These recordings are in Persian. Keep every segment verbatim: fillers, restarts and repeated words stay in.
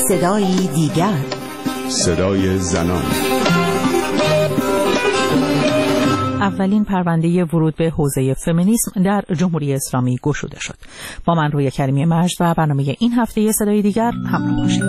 صدایی دیگر، صدای زنان. اولین پرونده ورود به حوزه فمینیسم در جمهوری اسلامی گشوده شد. با من رویا کریمی مجد و برنامه این هفته صدای دیگر همراه باشید.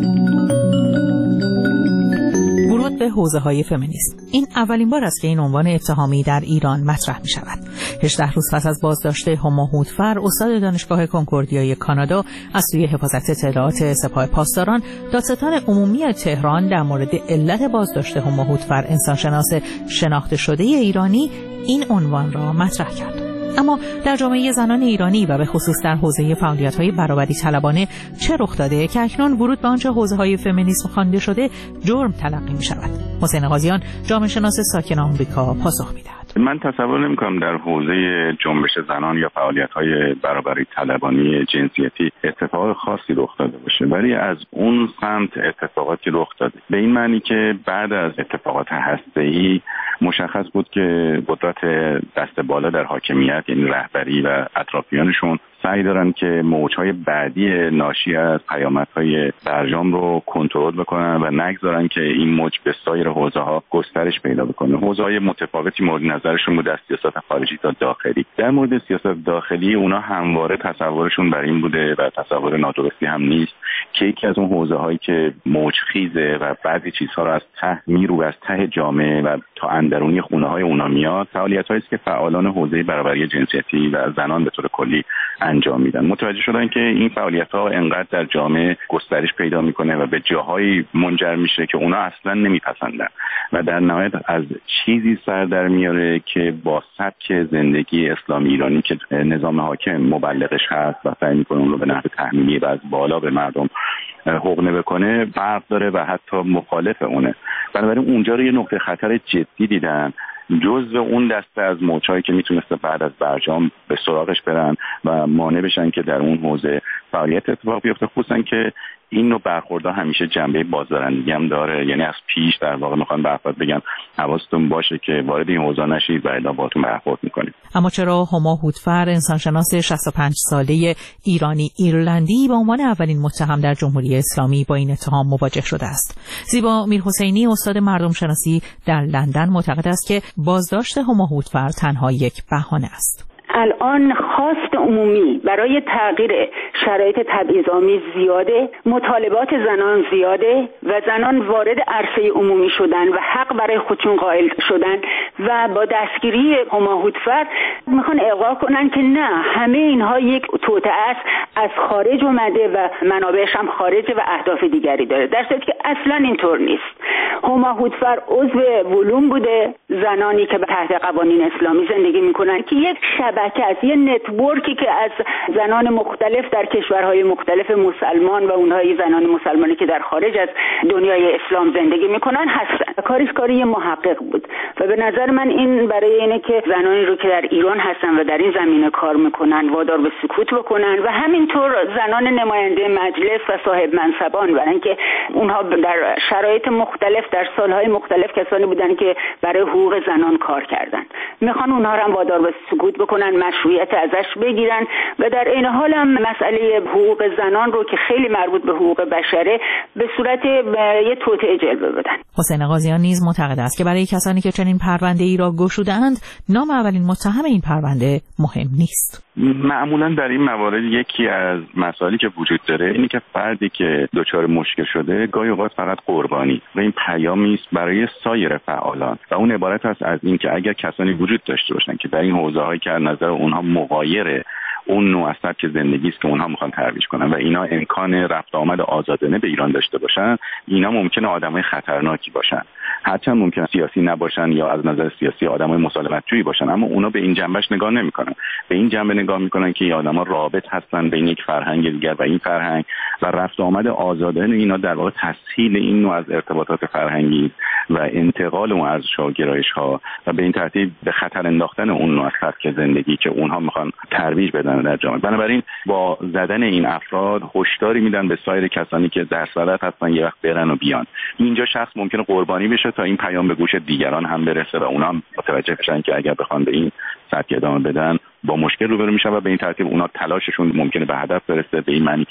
ورود به حوزه‌های فمینیسم. این اولین بار است که این عنوان اتهامی در ایران مطرح می شود. هجده روز پس از بازداشت هما هودفر، استاد دانشگاه کنکوردیای کانادا، از سوی حفاظت اطلاعات سپاه پاسداران، دادستان عمومی تهران در مورد علت بازداشت هما هودفر، انسانشناس شناخته شده ایرانی، این عنوان را مطرح کرد. اما در جامعه زنان ایرانی و به خصوص در حوزه فعالیت‌های برابری طلبانه چه رخ داده که اکنون ورود به آنچه حوزه‌های فمینیسم خوانده شده جرم تلقی می‌شود؟ حسین قاضیان، جامعه شناس ساکن آمریکا، پاسخ می‌دهد. من تصور نمی‌کنم در حوزه جنبش زنان یا فعالیت‌های برابری طلبانی جنسیتی اتفاق خاصی رخ داده باشه، ولی از اون سمت اتفاقاتی رخ داده، به این معنی که بعد از اتفاقات هسته‌ای مشخص بود که قدرت دست بالا در حاکمیت، یعنی رهبری و اطرافیانشون، سعی دارن که موجهای بعدی ناشی از پیامدهای برجام رو کنترل بکنن و نگذارن که این موج به سایر حوزه‌ها گسترش پیدا بکنه. حوزه‌های متفاوتی مورد نظرشون بود، از سیاست خارجی تا داخلی. در مورد سیاست داخلی اونا همواره تصورشون بر این بوده و تصور نادرستی هم نیست که یکی از اون حوزه‌هایی که موجخیزه و بعضی چیزها رو از ته میرو از ته جامعه و تا اندرونی خونه‌های اونا میاد، فعالیت‌هایی است که فعالان حوزه برابری جنسیتی و زنان به طور کلی انجام میدن. متوجه شدن که این فعالیت‌ها انقدر در جامعه گسترش پیدا میکنه و به جاهایی منجر میشه که اونا اصلا نمیپسندن و در نهایت از چیزی سر در میاره که با سبک زندگی اسلامی ایرانی که نظام حاکم مبلغش هست و سعی میکنه اون رو به نحو تحمیلی و از بالا به مردم حقنه بکنه فرق داره و حتی مخالف اونه. بنابراین اونجا رو یه نقطه خطر جدی دیدن، جزء اون دسته از موجهایی که میتونسته بعد از برجام به سراغش برن و مانع بشن که در اون حوزه فعالیت اتفاق بیفته، خصوصا که این نوع برخوردها همیشه جنبه بازدارندگی هم داره، یعنی از پیش در واقع میخوان برخورد بگن حواستون باشه که وارد این حوزه نشید و الا باهاتون برخورد میکنیم. اما چرا هما هودفر، انسانشناس شصت و پنج ساله ایرانی ایرلندی، به عنوان اولین متهم در جمهوری اسلامی با این اتهام مواجه شده است؟ زیبا میرحسینی، استاد مردم شناسی در لندن، معتقد است که بازداشت هما هودفر تنها یک بهانه است. الان خواست عمومی برای تغییر شرایط تبعیض‌آمیز زیاده، مطالبات زنان زیاده و زنان وارد عرصه عمومی شدن و حق برای خودشون قائل شدن و با دستگیری هما هودفر میخوان القا کنن که نه، همه اینها یک توطئه است، از خارج اومده و منابعش هم خارجه و اهداف دیگری داره، در صورتی که اصلا اینطور نیست. هما هودفر عضو ولوم بوده، زنانی که تحت قوانین اسلامی زندگی میکنن که یک شبکه از یه نتورکی که از زنان مختلف در کشورهای مختلف مسلمان و اونهای زنان مسلمانی که در خارج از دنیای اسلام زندگی میکنن هستن. کاریش کاری محقق بود و به نظر من این برای اینه که زنانی رو که در ایران هستن و در این زمینه کار میکنن وادار به سکوت بکنن و همینطور زنان نماینده مجلس و صاحب منصبان، برای اینکه اونها در شرایط مختلف در سالهای مختلف کسانی بودن که برای حقوق زنان کار کردن، میخوان اونها رو هم وادار به سکوت بکنن، مشروعیت ازش بگیرن و در این حال هم مسئله حقوق زنان رو که خیلی مربوط به حقوق بشره به صورت یه توطئه جلوه بدن. حسین قاضیان نیز معتقد است که برای کسانی که چنین پرونده‌ای را گشوده‌اند، نام اولین متهم این پرونده مهم نیست. معمولا در این موارد یکی از مسائلی که وجود داره اینه که فردی که دچار مشکل شده گاهی اوقات فقط قربانی و این پیامی است برای سایر فعالان و اون عبارت است از این که اگر کسانی وجود داشته باشن که در این حوزه‌هایی که از نظر اونها مغایر اون نوع از سبک زندگی است که اونها میخوان ترویج کنن و اینا امکان رفت آمد آزادانه به ایران داشته باشن، اینا ممکنه آدمای خطرناکی باشن، هرچند ممکنه سیاسی نباشن یا از نظر سیاسی آدمای مسالمت‌جویی باشن، اما اونا به این جنبش نگاه نمیکنن. به این جنبه نگاه میکنن که این آدما رابط هستن بین یک فرهنگ دیگر و این فرهنگ و رفت آمد آزادانه اینا در واقع تسهیل این نوع از ارتباطات فرهنگی و انتقال اون از ارزش‌ها و به این ترتیب به خطر انداختن اون نوع از سبک زندگی که اونها میخوان ترویج بدن در جامعه. بنابراین با زدن این افراد هشداری میدن به سایر کسانی که در صدد هستن یه وقت برن و بیان. اینجا شخص ممکنه قربانی بشه تا این پیام به گوش دیگران هم برسه و اونا هم متوجه بشن که اگر بخوان به این سبک ادامه بدن با مشکل روبرو میشن و به این ترتیب اونا تلاششون ممکنه به هدف برسه، به این معنی که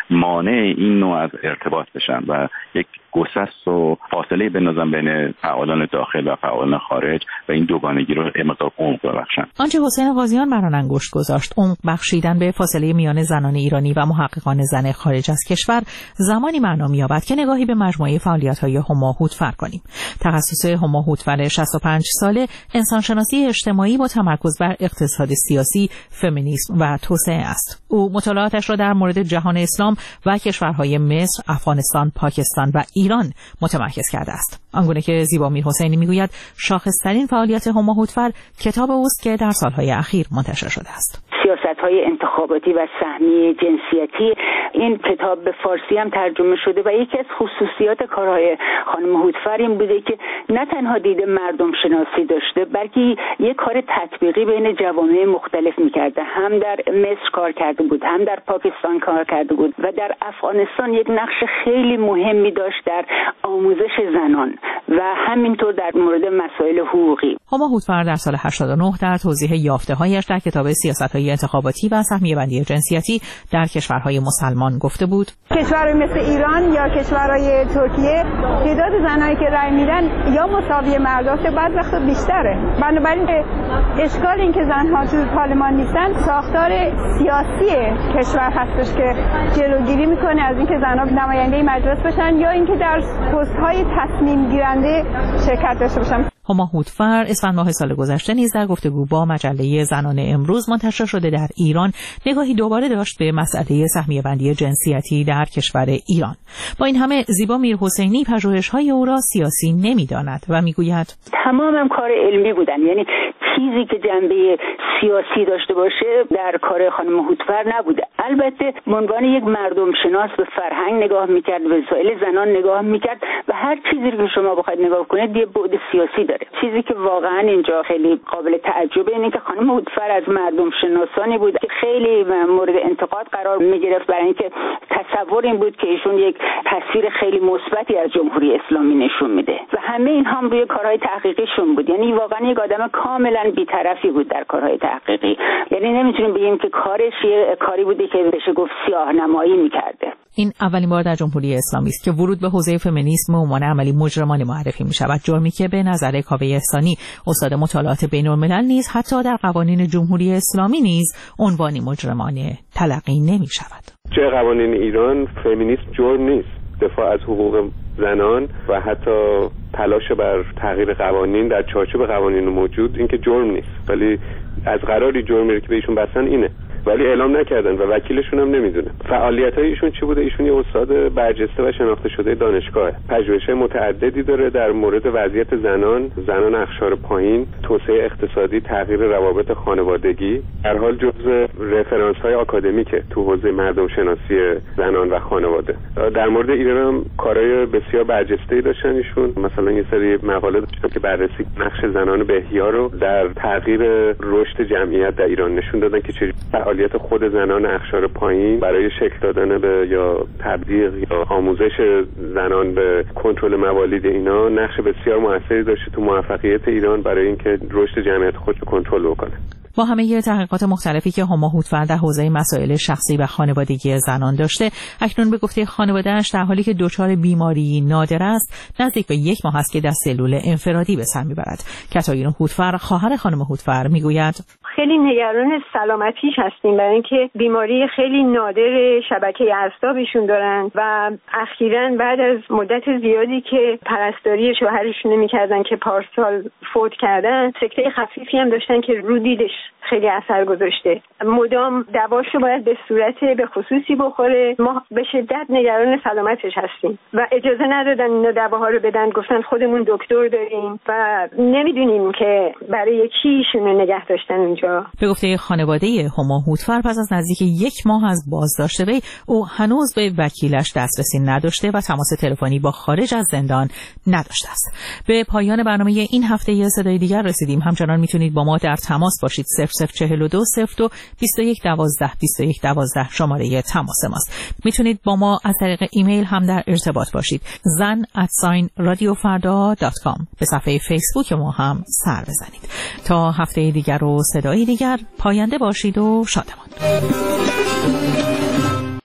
مانع این نوع از ارتباط بشن و یک گسست و فاصله بندازن بین فعالان داخل و فعالان خارج و این دوگانگی رو مقدار عمق ببخشن. آنچه حسین قاضیان بر آن انگشت گذاشت، عمق بخشیدن به فاصله میان زنان ایرانی و محققان زن خارج از کشور، زمانی معنا می‌یابد که نگاهی به مجموعه فعالیت‌های هما هودفر کنیم. تخصص هما هودفر شصت و پنج ساله انسانشناسی اجتماعی با تمرکز بر اقتصاد سیاسی، فمینیسم و توسعه است. او مطالعاتش را در مورد جهان اسلام و کشورهای مصر، افغانستان، پاکستان و ایران متمرکز کرده است. آنگونه که زیبا میرحسینی میگوید شاخص‌ترین فعالیت هما هودفر کتاب اوست که در سالهای اخیر منتشر شده است. سیاست‌های انتخاباتی و سهمی جنسیتی. این کتاب به فارسی هم ترجمه شده و یکی از خصوصیات کارهای خانم هودفر این بوده که نه تنها دید مردم شناسی داشته، بلکه یک کار تطبیقی بین جوامع مختلف می‌کرده. هم در مصر کار کرده بود، هم در پاکستان کار کرده بود و در افغانستان یک نقش خیلی مهمی داشت در آموزش زنان و همینطور در مورد مسائل حقوقی. هما هودفر در سال هشتاد و نه در توضیح یافته‌هایش در کتاب سیاست‌های انتخاباتی و سهمیه بندی جنسیتی در کشورهای مسلمان گفته بود: کشورهای مثل ایران یا کشورهای ترکیه تعداد زنایی که رأی میدن یا مساوی مرداست یا بعد وقتا بیشتره. بنابراین اشکال این که زنها تو پارلمان نیستن ساختار سیاسی کشور هستش که جلوگیری میکنه از اینکه زنها نماینده مجلس بشن یا اینکه در پست‌های تصمیم گیرنده شرکت داشته باشن. هما هودفر اسفند ماه سال گذشته نیز در گفتگو با مجله زنان امروز منتشر شده در ایران نگاهی دوباره داشت به مسئله سهمیه بندی جنسیتی در کشور ایران. با این همه زیبا میرحسینی پژوهش‌های او را سیاسی نمی‌داند و میگوید تمامم کار علمی بودن، یعنی چیزی که جنبه سیاسی داشته باشه در کار خانم هودفر نبوده. البته به عنوان یک مردم شناس به فرهنگ نگاه می‌کرد، به مسائل زنان نگاه می‌کرد و هر چیزی که شما بخواید نگاه کنید یه بعد سیاسی داره. چیزی که واقعا اینجا خیلی قابل تعجبه اینه که خانم هودفر از مردم شناسانی بود که خیلی مورد انتقاد قرار می‌گرفت، برای اینکه تصور این بود که ایشون یک تصویر خیلی مثبتی از جمهوری اسلامی نشون میده و همه این هم روی کارهای تحقیقیشون بود. یعنی واقعا یک آدم کاملا بی‌طرفی بود در کارهای تحقیقی. یعنی نمیتونیم بگیم که کارش یه کاری بوده که بشه گفت سیاه‌نمایی می‌کرده. این اولین بار در جمهوری اسلامی است که ورود به حوزه فمینیسم به عنوان عملی مجرمانه معرفی می‌شود، جرمی که به نظر کاوه احسانی استاد مطالعات بین‌الملل نیز حتی در قوانین جمهوری اسلامی نیز عنوانی مجرمانه تلقی نمی‌شود. چه قوانین ایران فمینیسم جرم نیست. دفاع از حقوق زنان و حتی تلاش بر تغییر قوانین در چارچوب قوانین موجود این که جرم نیست، ولی از قراری جرمی که بهشون بستن اینه، ولی اعلام نکردن و وکیلشون هم نمیدونه. فعالیت‌های ایشون چی بوده؟ ایشون یه استاد برجسته و شناخته شده دانشگاهه. پژوهش‌های متعددی داره در مورد وضعیت زنان، زنان اقشار پایین، توسعه اقتصادی، تغییر روابط خانوادگی. در حال جزو رفرانس‌های آکادمیکه تو حوزه مردم شناسی زنان و خانواده. در مورد ایران هم کارهای بسیار برجسته‌ای داشتن ایشون. مثلا یه سری مقاله داشتن که بررسی نقش زنان به احیا رو در تغییر رشد جمعیت در ایران نشون دادن که چه فعالیت خود زنان اقشار پایین برای شکل دادن به یا تبلیغ یا آموزش زنان به کنترل موالید اینا نقش بسیار موثری داشته تو موفقیت ایران برای اینکه رشد جمعیت خود رو کنترل بکنه. با همه تحقیقات مختلفی که هما هودفر در حوزه مسائل شخصی و خانوادگی زنان داشته، اکنون به گفته خانواده‌اش در حالی که دچار بیماری نادر است، نزدیک به یک ماه است که در سلول انفرادی به سر میبرد. کاترین هودفر، خواهر خانم هودفر، میگوید خیلی نگران سلامتیش هستیم، برای اینکه بیماری خیلی نادر شبکه اعصابشون دارن و اخیراً بعد از مدت زیادی که پرستاری شوهرشون نمی‌کردن که پارسال فوت کردن، سکته خفیفی هم داشتن که رو دیدش خیلی اثر گذاشته. مدام دواشو باید به صورت به خصوصی بخوره. ما به شدت نگران سلامتش هستیم و اجازه ندادن اینا دواها رو بدن، گفتن خودمون دکتر داریم و نمیدونیم که برای کی ایشونو نگه داشتن اونجا. به گفته خانواده هما هودفر، پس از نزدیک یک ماه از بازداشت وی، او هنوز به وکیلش دسترسی نداشته و تماس تلفنی با خارج از زندان نداشته است. به پایان برنامه این هفته ی صدای دیگر رسیدیم. همچنان میتونید با ما در تماس باشید. صفر صفر چهل و دو صفر دو بیست و یک دوازده بیست و یک دوازده شماره تماس ماست. میتونید با ما از طریق ایمیل هم در ارتباط باشید. زن ات رادیو فردا دات کام. به صفحه فیسبوک ما هم سر بزنید. تا هفته دیگر و صدای دیگر، پاینده باشید و شادمان.